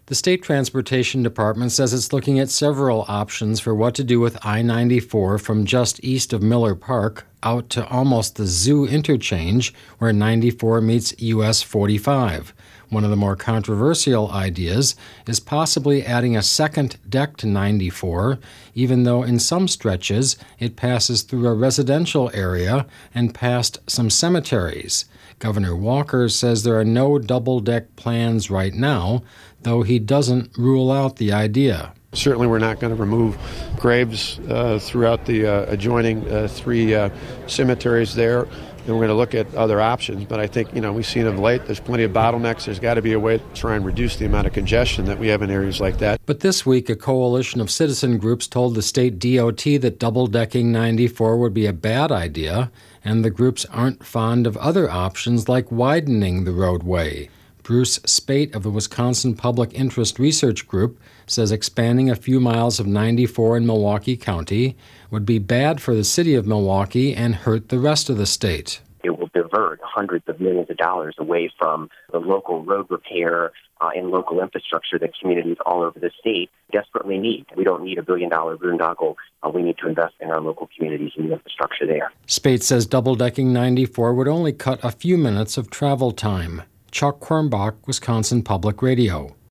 The State Transportation Department says it's looking at several options for what to do with I-94 from just east of Miller Park out to almost the Zoo interchange where 94 meets US 45. One of the more controversial ideas is possibly adding a second deck to 94, even though in some stretches it passes through a residential area and past some cemeteries. Governor Walker says there are no double-deck plans right now, though he doesn't rule out the idea. Certainly we're not going to remove graves throughout the adjoining three cemeteries there, and we're going to look at other options. But I think, we've seen of late, there's plenty of bottlenecks. There's got to be a way to try and reduce the amount of congestion that we have in areas like that. But this week, a coalition of citizen groups told the state DOT that double-decking 94 would be a bad idea, and the groups aren't fond of other options like widening the roadway. Bruce Spate of the Wisconsin Public Interest Research Group says expanding a few miles of 94 in Milwaukee County would be bad for the city of Milwaukee and hurt the rest of the state. It will divert hundreds of millions of dollars away from the local road repair and local infrastructure that communities all over the state desperately need. We don't need $1 billion boondoggle. We need to invest in our local communities and the infrastructure there. Spate says double-decking 94 would only cut a few minutes of travel time. Chuck Quirmbach, Wisconsin Public Radio.